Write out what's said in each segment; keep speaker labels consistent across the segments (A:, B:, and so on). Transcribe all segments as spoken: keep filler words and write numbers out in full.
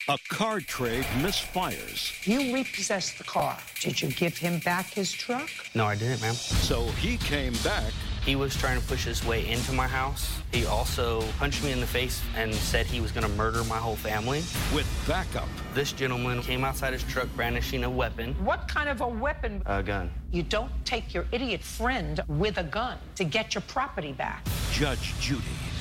A: A car trade misfires.
B: You repossessed the car. Did you give him back his truck?
C: No, I didn't, ma'am.
A: So he came back.
C: He was trying to push his way into my house. He also punched me in the face and said he was going to murder my whole family.
A: With backup.
C: This gentleman came outside his truck brandishing a weapon.
B: What kind of a weapon?
C: A gun.
B: You don't take your idiot friend with a gun to get your property back.
A: Judge Judy.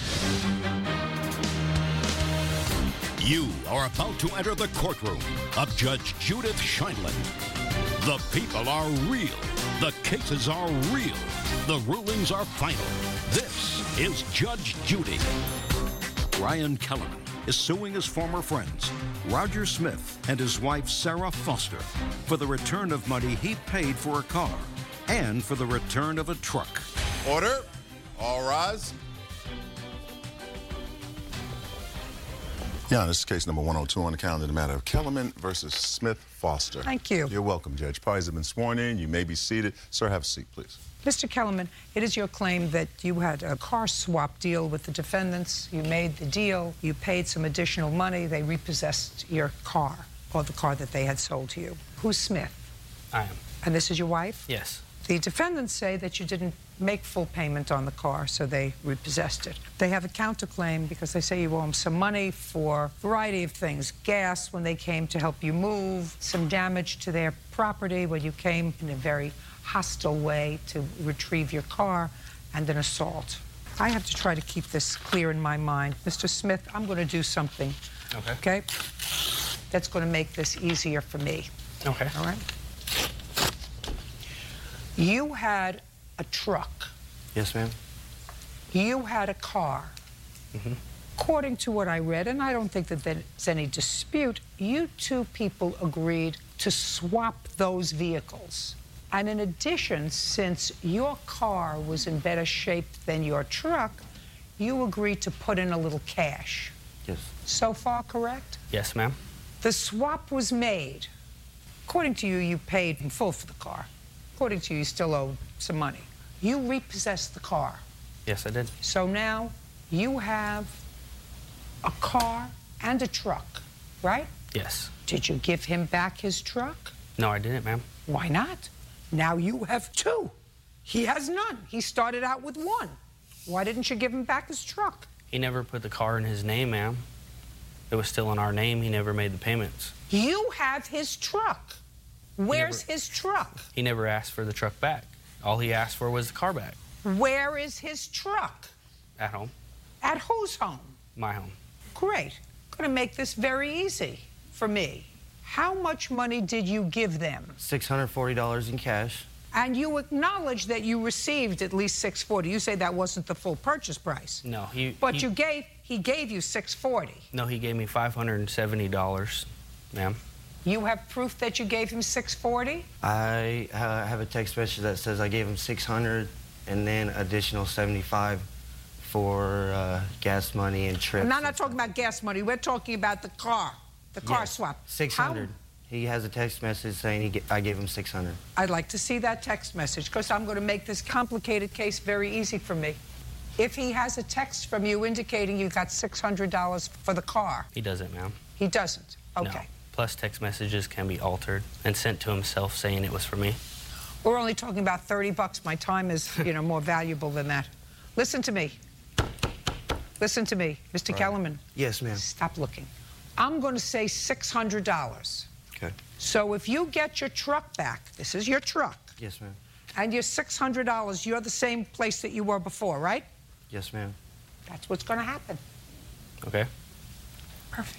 A: You are about to enter the courtroom of Judge Judith Sheindlin. The people are real. The cases are real. The rulings are final. This is Judge Judy. Ryan Kellerman is suing his former friends, Roger Smith and his wife, Sarah Foster, for the return of money he paid for a car and for the return of a truck.
D: Order. All rise. Yeah, this is case number one oh two on the calendar, the matter of Kellerman versus Smith Foster.
B: Thank you.
D: You're welcome, Judge. Parties have been sworn in. You may be seated. Sir, have a seat, please.
B: Mister Kellerman, it is your claim that you had a car swap deal with the defendants. You made the deal. You paid some additional money. They repossessed your car, or the car that they had sold to you. Who's Smith?
C: I am.
B: And this is your wife?
C: Yes.
B: The defendants say that you didn't make full payment on the car, so they repossessed it. They have a counterclaim because they say you owe them some money for a variety of things. Gas when they came to help you move, some damage to their property when you came in a very hostile way to retrieve your car, and an assault. I have to try to keep this clear in my mind. Mister Smith, I'm going to do something,
C: Okay.
B: okay, that's going to make this easier for me.
C: Okay.
B: All right? You had a truck.
C: Yes, ma'am.
B: You had a car.
C: Mm-hmm.
B: According to what I read, and I don't think that there's any dispute, you two people agreed to swap those vehicles. And in addition, since your car was in better shape than your truck, you agreed to put in a little cash.
C: Yes.
B: So far, correct?
C: Yes, ma'am.
B: The swap was made. According to you, you paid in full for the car. According to you, you still owe some money. You repossessed the car.
C: Yes, I did.
B: So now you have a car and a truck, right?
C: Yes.
B: Did you give him back his truck?
C: No, I didn't, ma'am.
B: Why not? Now you have two. He has none. He started out with one. Why didn't you give him back his truck?
C: He never put the car in his name, ma'am. It was still in our name. He never made the payments.
B: You have his truck. Where's
C: never,
B: his truck?
C: He never asked for the truck back. All he asked for was the car back.
B: Where is his truck?
C: At home.
B: At whose home?
C: My home.
B: Great. Going to make this very easy for me. How much money did you give them?
E: six hundred forty dollars in cash.
B: And you acknowledge that you received at least six hundred forty dollars. You say that wasn't the full purchase price.
C: No, he...
B: But
C: he,
B: you gave, he gave you six hundred forty dollars.
C: No, he gave me five hundred seventy dollars, ma'am.
B: You have proof that you gave him six hundred forty dollars?
E: I uh, have a text message that says I gave him six hundred dollars and then additional seventy-five dollars for uh, gas money and trips.
B: I'm not, not talking about gas money. We're talking about the car, the car
E: yes,
B: swap.
E: six hundred dollars. How? He has a text message saying he I gave him six hundred dollars.
B: I'd like to see that text message because I'm going to make this complicated case very easy for me. If he has a text from you indicating you got six hundred dollars for the car.
C: He doesn't, ma'am.
B: He doesn't? Okay.
C: No. Plus, text messages can be altered and sent to himself saying it was for me.
B: We're only talking about thirty bucks. My time is, you know, more valuable than that. Listen to me. Listen to me, Mister Right. Kellerman.
E: Yes, ma'am.
B: Stop looking. I'm going to say six hundred dollars.
E: Okay.
B: So if you get your truck back, this is your truck.
E: Yes, ma'am.
B: And your six hundred dollars, you're the same place that you were before, right?
E: Yes, ma'am.
B: That's what's going to happen.
C: Okay.
B: Perfect.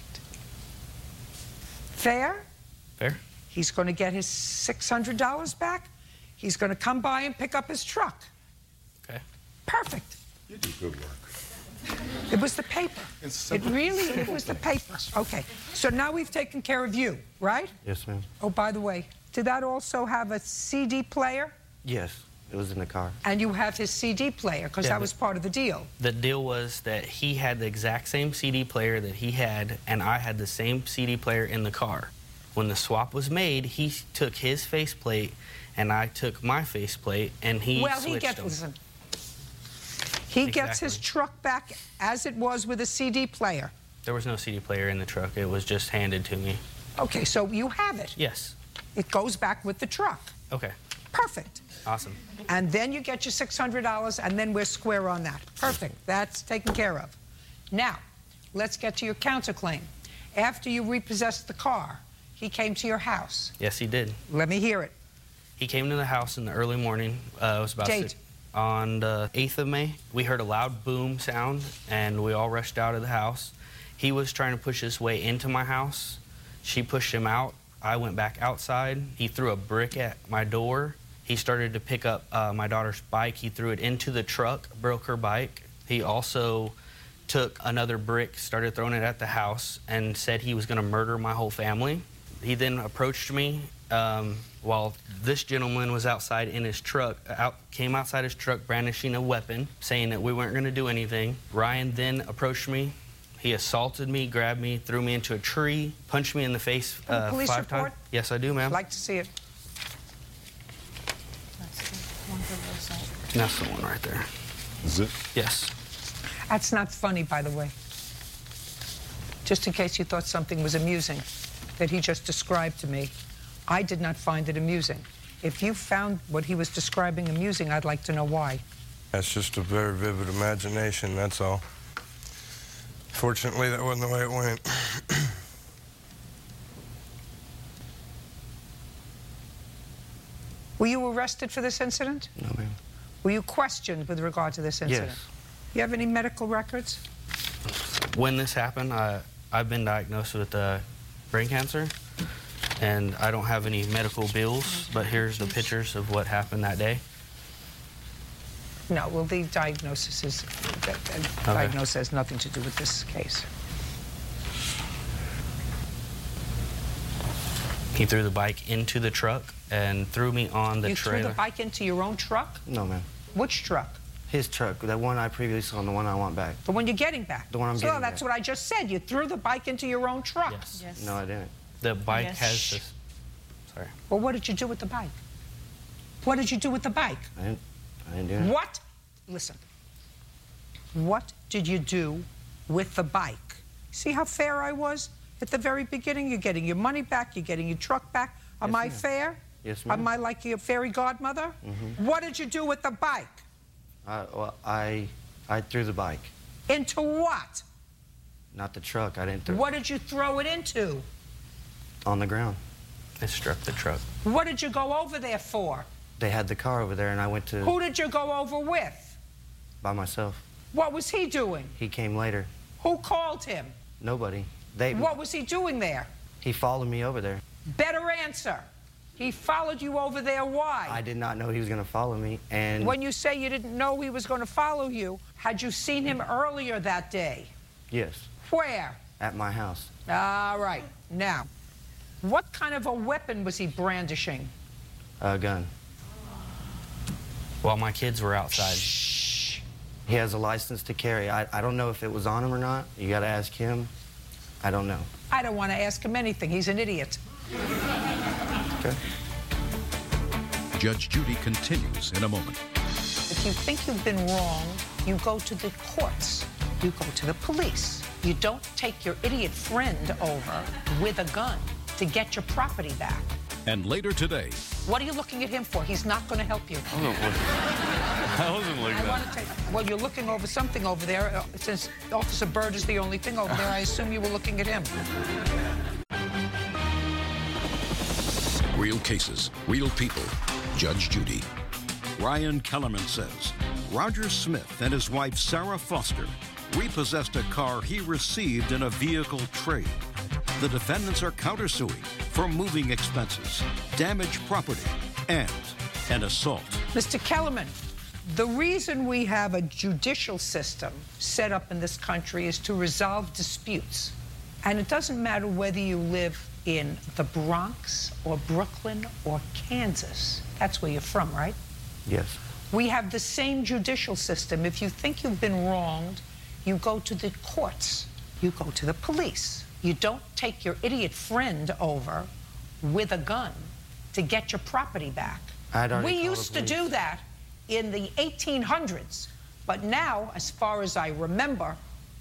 B: Fair?
C: Fair.
B: He's going to get his six hundred dollars back. He's going to come by and pick up his truck.
C: Okay.
B: Perfect.
D: You do good work.
B: It was the paper. It really, it was the paper. Okay. So now we've taken care of you, right?
E: Yes, ma'am.
B: Oh, by the way, did that also have a C D player?
E: Yes, it was in the car.
B: And you have his C D player, because
C: Yeah,
B: that was part of the deal.
C: The deal was that he had the exact same C D player that he had, and I had the same C D player in the car. When the swap was made, he took his faceplate, and I took my faceplate, and he
B: well,
C: switched
B: he gets,
C: them.
B: listen, he
C: Exactly.
B: gets his truck back as it was with a C D player.
C: There was no C D player in the truck. It was just handed to me.
B: Okay, so you have it.
C: Yes.
B: It goes back with the truck.
C: Okay.
B: Perfect.
C: Awesome.
B: And then you get your six hundred dollars, and then we're square on that. Perfect. That's taken care of. Now, let's get to your counterclaim. After you repossessed the car, he came to your house.
C: Yes, he did.
B: Let me hear it.
C: He came to the house in the early morning. Uh, it was about
B: Date.
C: six, on the eighth of May. We heard a loud boom sound, and we all rushed out of the house. He was trying to push his way into my house. She pushed him out. I went back outside. He threw a brick at my door. He started to pick up uh, my daughter's bike. He threw it into the truck, broke her bike. He also took another brick, started throwing it at the house, and said he was going to murder my whole family. He then approached me um, while this gentleman was outside in his truck, out, came outside his truck brandishing a weapon, saying that we weren't going to do anything. Ryan then approached me. He assaulted me, grabbed me, threw me into a tree, punched me in the face uh,
B: police
C: five
B: report?
C: times. Yes, I do, ma'am.
B: I'd like to see it.
C: That's the one right there.
D: Is it?
C: Yes.
B: That's not funny, by the way. Just in case you thought something was amusing that he just described to me, I did not find it amusing. If you found what he was describing amusing, I'd like to know why.
F: That's just a very vivid imagination, that's all. Fortunately, that wasn't the way it went.
B: Were you arrested for this incident?
E: No, ma'am.
B: Were you questioned with regard to this incident?
E: Yes.
B: You have any medical records?
C: When this happened, I, I've been diagnosed with uh, brain cancer, and I don't have any medical bills, but here's the pictures of what happened that day.
B: No, well, the diagnosis is, that, that
C: Okay.
B: diagnosis has nothing to do with this case.
C: He threw the bike into the truck and threw me on the
B: you
C: trailer.
B: threw the bike into your own truck?
E: No, ma'am.
B: Which truck?
E: His truck, that one I previously on, the one I want back.
B: The one you're getting back?
E: The one I'm
B: so
E: getting
B: that's
E: back.
B: what I just said. You threw the bike into your own truck.
C: Yes.
G: Yes.
E: No, I didn't.
C: The bike
G: Yes.
C: has
B: Shh.
C: this. Sorry.
B: Well, what did you do with the bike? What did you do with the bike?
E: I didn't, I didn't do it.
B: What? Listen. What did you do with the bike? See how fair I was at the very beginning? You're getting your money back. You're getting your truck back. Am
E: Yes,
B: I
E: ma'am.
B: fair?
E: Yes, ma'am.
B: Am I like your fairy godmother?
E: Mm-hmm.
B: What did you do with the bike?
E: I, well, I, I threw the bike,
B: Into what?
E: not the truck. I didn't throw
B: What did you throw it into?
E: on the ground.
C: It struck the truck.
B: What did you go over there for?
E: They had the car over there, and I went to
B: Who did you go over with?
E: by myself.
B: What was he doing?
E: He came later.
B: Who called him?
E: Nobody. They.
B: What was he doing there?
E: He followed me over there.
B: Better answer. He followed you over there. Why?
E: I did not know he was going to follow me, and
B: When you say you didn't know he was going to follow you, had you seen him earlier that day?
E: yes,
B: Where?
E: at my house.
B: All right. Now, what kind of a weapon was he brandishing?
E: A gun.
C: While my kids were outside.
B: Shh.
E: He has a license to carry. I, I don't know if it was on him or not. You got to ask him. I don't know.
B: I don't want to ask him anything. He's an idiot.
E: Okay.
A: Judge Judy continues in a moment.
B: If you think you've been wrong, you go to the courts. You go to the police. You don't take your idiot friend over with a gun to get your property back.
A: And later today,
B: What are you looking at him for? He's not going to help you.
H: I wasn't looking
B: I
H: at
B: want to take, well, you're looking over something over there. Uh, Since Officer Byrd is the only thing over there, I assume you were looking at him.
A: real cases, real people. Judge Judy. Ryan Kellerman says Roger Smith and his wife Sarah Foster repossessed a car he received in a vehicle trade. The defendants are countersuing for moving expenses, damaged property, and an assault.
B: Mister Kellerman, the reason we have a judicial system set up in this country is to resolve disputes. And it doesn't matter whether you live in the Bronx or Brooklyn or Kansas. That's where you're from, right?
E: Yes.
B: We have the same judicial system. If you think you've been wronged, you go to the courts. You go to the police. You don't take your idiot friend over with a gun to get your property back.
E: I'd already
B: We
E: called the
B: used to
E: police.
B: do that in the eighteen hundreds. But now, as far as I remember,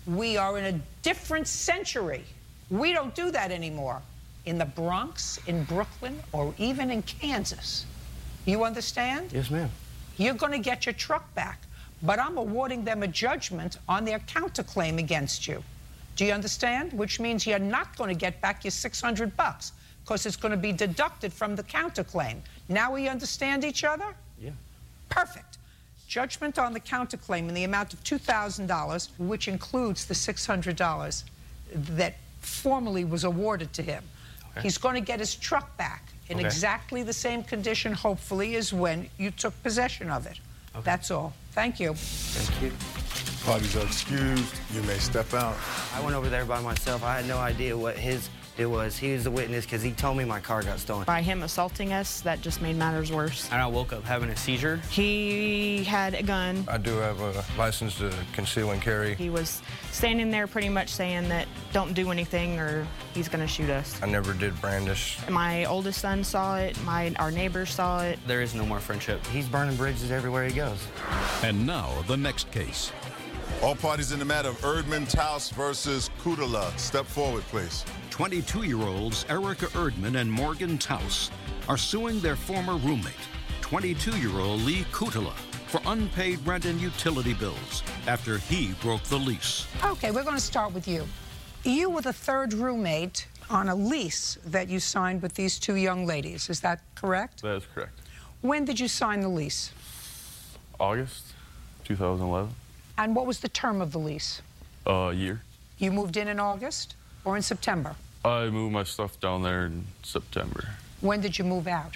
B: We are in a different century. We don't do that anymore. In the Bronx, in Brooklyn, or even in Kansas. You understand?
E: Yes, ma'am.
B: You're going to get your truck back, but I'm awarding them a judgment on their counterclaim against you. Do you understand? Which means you're not going to get back your six hundred bucks because it's going to be deducted from the counterclaim. Now we understand each other?
E: Yeah.
B: Perfect. Judgment on the counterclaim in the amount of two thousand dollars, which includes the six hundred dollars that formerly was awarded to him. Okay. He's going to get his truck back in okay. exactly the same condition, hopefully, as when you took possession of it. Okay. That's all. Thank you.
E: Thank you.
D: Parties are excused. You may step out.
E: I went over there by myself. I had no idea what his it was. He was the witness because he told me my car got stolen.
G: By him assaulting us, that just made matters worse.
C: And I woke up having a seizure.
G: He had a gun.
F: I do have a license to conceal and carry.
G: He was standing there pretty much saying that don't do anything or he's going to shoot us.
F: I never did brandish.
G: My oldest son saw it. My Our neighbors saw it.
C: There is no more friendship.
E: He's burning bridges everywhere he goes.
A: And now the next case.
D: All parties in the matter of Erdman Taus versus Kudala. Step forward, please.
A: twenty-two-year-olds Erica Erdman and Morgan Taus are suing their former roommate, twenty-two-year-old Lee Kudala, for unpaid rent and utility bills after he broke the lease.
B: Okay, we're going to start with you. You were the third roommate on a lease that you signed with these two young ladies. Is that correct?
H: That is correct.
B: When did you sign the lease?
H: August two thousand eleven.
B: And what was the term of the lease?
H: A uh, year.
B: You moved in in August or in September?
H: I moved my stuff down there in September.
B: When did you move out?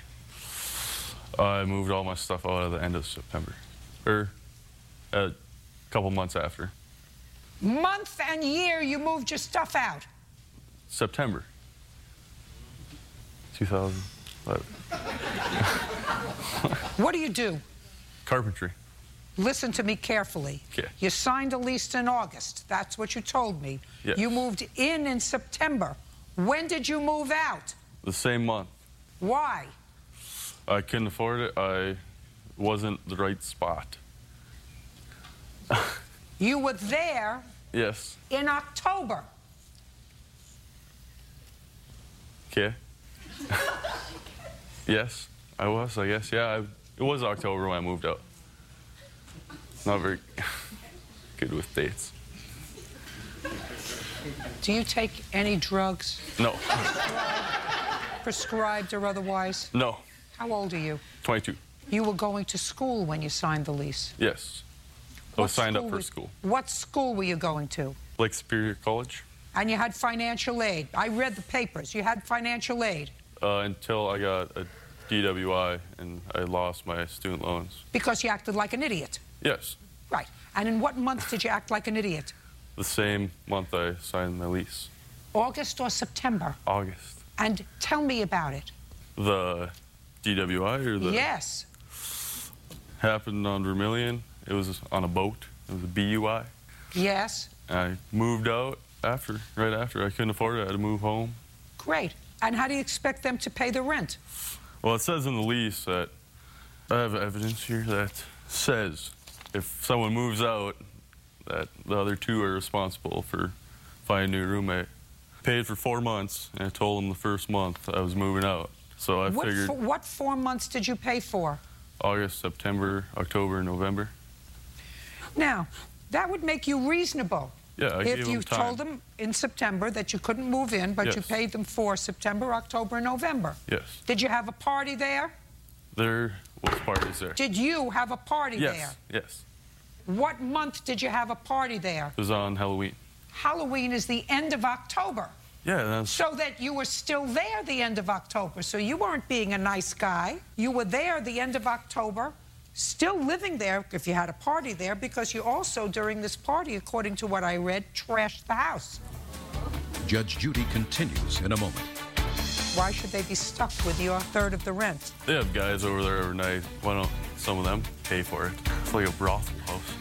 H: I moved all my stuff out at the end of September, or a couple months after.
B: Month and year you moved your stuff out?
H: September two thousand eleven.
B: What do you do?
H: Carpentry.
B: Listen to me carefully.
H: Okay.
B: You signed a lease in August. That's what you told me.
H: Yes.
B: You moved in in September. When did you move out?
H: The same month.
B: Why?
H: I couldn't afford it. I wasn't the right spot.
B: You were there
H: Yes.
B: in October.
H: Okay. Yes, I was, I guess. Yeah, I, it was October when I moved out. Not very good with dates.
B: Do you take any drugs?
H: No.
B: Prescribed or otherwise?
H: No.
B: How old are you?
H: twenty-two.
B: You were going to school when you signed the lease.
H: Yes. I
B: What
H: was signed up for
B: were-
H: school.
B: What school were you going to?
H: Lake Superior College.
B: And you had financial aid. I read the papers. You had financial aid
H: Uh, until I got a D W I and I lost my student loans.
B: because you acted like an idiot.
H: Yes.
B: Right. And in what month did you act like an idiot?
H: The same month I signed my lease.
B: August or September?
H: August.
B: And tell me about it.
H: The D W I or the...
B: Yes.
H: Happened on Vermilion. It was on a boat. It was a B U I.
B: Yes.
H: I moved out after, right after. I couldn't afford it. I had to move home.
B: Great. And how do you expect them to pay the rent?
H: Well, it says in the lease that I have evidence here that says if someone moves out, that the other two are responsible for finding a new roommate. Paid for four months, and I told them the first month I was moving out. So I
B: What,
H: figured
B: fo- what four months did you pay for?
H: August, September, October, November.
B: Now, that would make you reasonable.
H: Yeah, I
B: if
H: gave
B: you
H: them time.
B: told them in September that you couldn't move in, but you
H: Yes.
B: paid them for September, October, and November.
H: Yes.
B: Did you have a party there?
H: There was parties there.
B: Did you have a party
H: yes,
B: there?
H: yes.
B: What month did you have a party there?
H: It was on Halloween.
B: Halloween is the end of October.
H: Yeah, that's...
B: So that you were still there the end of October. So you weren't being a nice guy. You were there the end of October, still living there if you had a party there, because you also, during this party, according to what I read, trashed the house.
A: Judge Judy continues in a moment.
B: Why should they be stuck with your third of the rent?
H: They have guys over there every night. Why don't some of them pay for it? It's like a brothel house.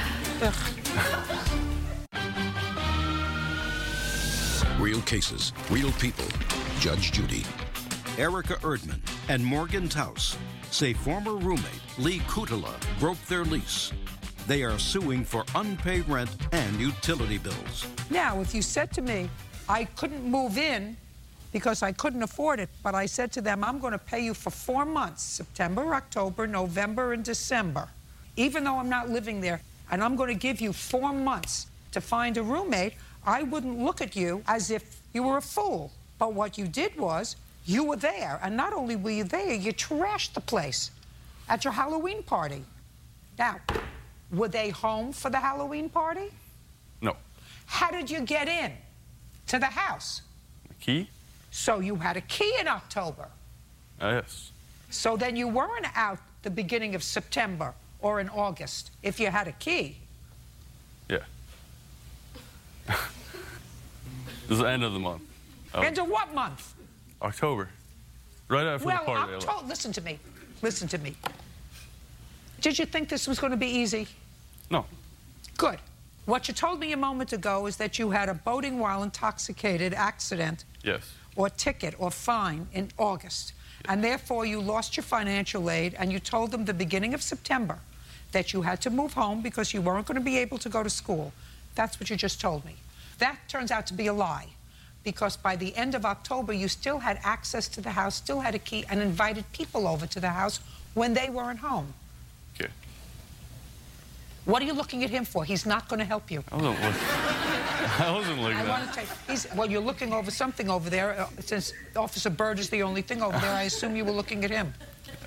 A: Real cases, real people. Judge Judy. Erica Erdman and Morgan Taus say former roommate Lee Kudala broke their lease. They are suing for unpaid rent and utility bills.
B: Now, if you said to me, I couldn't move in because I couldn't afford it, but I said to them, I'm going to pay you for four months, September, October, November, and December, even though I'm not living there, and I'm going to give you four months to find a roommate, I wouldn't look at you as if you were a fool. But what you did was, you were there, and not only were you there, you trashed the place at your Halloween party. Now, were they home for the Halloween party?
H: No.
B: How did you get in to the house?
H: A key?
B: So you had a key in October.
H: Uh, yes.
B: So then you weren't out the beginning of September or in August if you had a key.
H: Yeah. This is the end of the month. Oh.
B: End of what month?
H: October. Right after
B: well,
H: the party.
B: I'm told, listen to me. Listen to me. Did you think this was going to be easy?
H: No.
B: Good. What you told me a moment ago is that you had a boating while intoxicated accident.
H: Yes.
B: Or ticket or fine in August. And therefore you lost your financial aid, and you told them the beginning of September that you had to move home because you weren't going to be able to go to school. That's what you just told me. That turns out to be a lie, because by the end of October you still had access to the house, still had a key, and invited people over to the house when they weren't home.
H: Okay.
B: What are you looking at him for? He's not going to help you.
H: I wasn't looking. I wasn't looking
B: I
H: at
B: want to take, he's, well, you're looking over something over there. Uh, since Officer Byrd is the only thing over there, I assume you were looking at him.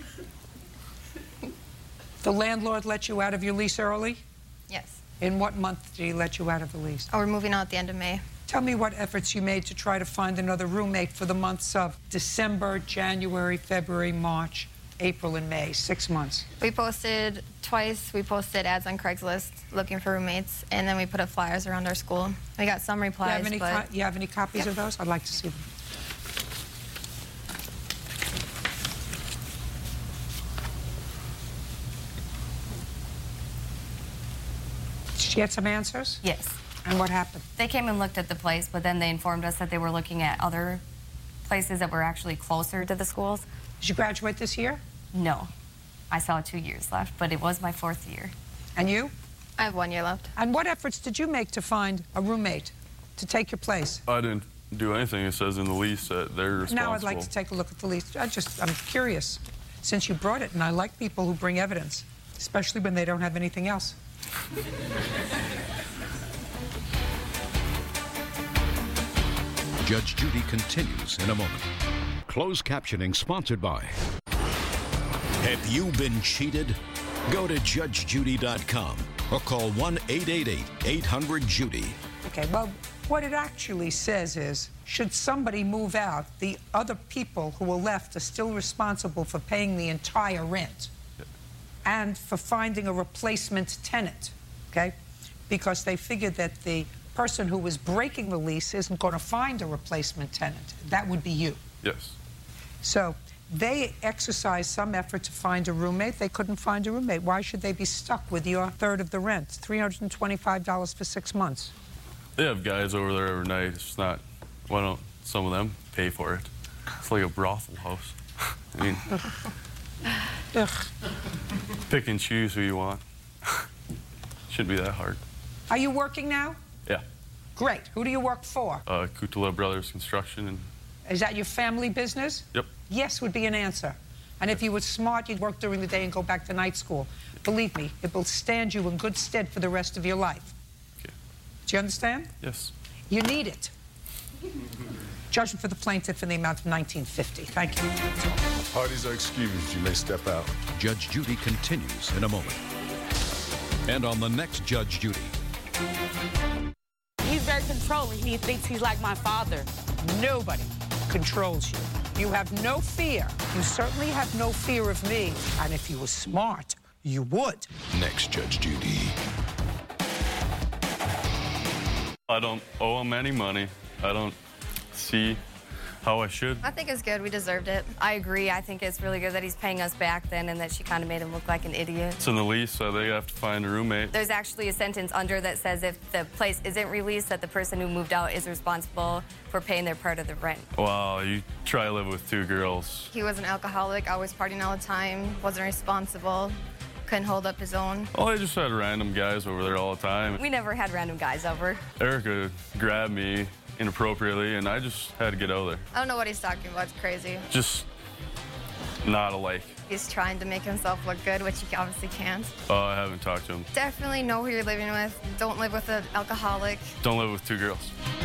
B: The landlord let you out of your lease early?
I: Yes.
B: In what month did he let you out of the lease?
I: Oh, we're moving out at the end of May.
B: Tell me what efforts you made to try to find another roommate for the months of December, January, February, March, April, and May, six months.
I: We posted twice. We posted ads on Craigslist looking for roommates, and then we put up flyers around our school. We got some replies,
B: You have any,
I: but...
B: co you have any copies
I: Yep.
B: of those? I'd like to see them. Did she get some answers?
J: Yes.
B: And what happened?
J: They came and looked at the place, but then they informed us that they were looking at other places that were actually closer to the schools.
B: Did you graduate this year?
J: No. I still had two years left, but it was my fourth year.
B: And you?
I: I have one year left.
B: And what efforts did you make to find a roommate to take your place?
H: I didn't do anything. It says in the lease that they're responsible.
B: Now I'd like to take a look at the lease. I just, I'm curious, since you brought it, and I like people who bring evidence, especially when they don't have anything else.
A: Judge Judy continues in a moment. Closed captioning sponsored by. Have you been cheated? Go to judge judy dot com or call one eight eight eight, eight hundred, Judy.
B: Okay, well, what it actually says is, should somebody move out, the other people who are left are still responsible for paying the entire rent and for finding a replacement tenant, okay? Because they figured that the person who was breaking the lease isn't going to find a replacement tenant. That would be you.
H: Yes.
B: So they exercised some effort to find a roommate. They couldn't find a roommate. Why should they be stuck with your third of the rent, three hundred twenty-five dollars for six months?
H: They have guys over there every night. It's not, why don't some of them pay for it? It's like a brothel house. I mean,
B: Ugh.
H: pick and choose who you want. Shouldn't be that hard.
B: Are you working now?
H: Yeah.
B: Great. Who do you work for?
H: Uh, Kutula Brothers Construction. And
B: Is that your family business?
H: Yep.
B: Yes would be an answer. And if you were smart, you'd work during the day and go back to night school. Believe me, it will stand you in good stead for the rest of your life.
H: Okay.
B: Do you understand?
H: Yes.
B: You need it. Judgment for the plaintiff in the amount of nineteen fifty. Thank you.
D: Parties are excused. You may step out.
A: Judge Judy continues in a moment. And on the next Judge Judy.
K: He's very controlling. He thinks he's like my father.
B: Nobody controls you. You have no fear. You certainly have no fear of me. And if you were smart, you would.
A: Next Judge Judy.
H: I don't owe him any money. I don't see how I should.
I: I think it's good. We deserved it.
J: I agree. I think it's really good that he's paying us back then and that she kind of made him look like an idiot.
H: It's in the lease, so they have to find a roommate.
J: There's actually a sentence under that says if the place isn't released, that the person who moved out is responsible for paying their part of the rent.
H: Wow, you try to live with two girls.
I: He was an alcoholic, always partying all the time, wasn't responsible, couldn't hold up his own.
H: Well, I just had random guys over there all the time.
J: We never had random guys over.
H: Erica grabbed me inappropriately, and I just had to get out of there.
I: I don't know what he's talking about. It's crazy.
H: Just not alike.
I: He's trying to make himself look good, which he obviously can't.
H: Oh, I haven't talked to him.
I: Definitely know who you're living with. Don't live with an alcoholic.
H: Don't live with two girls.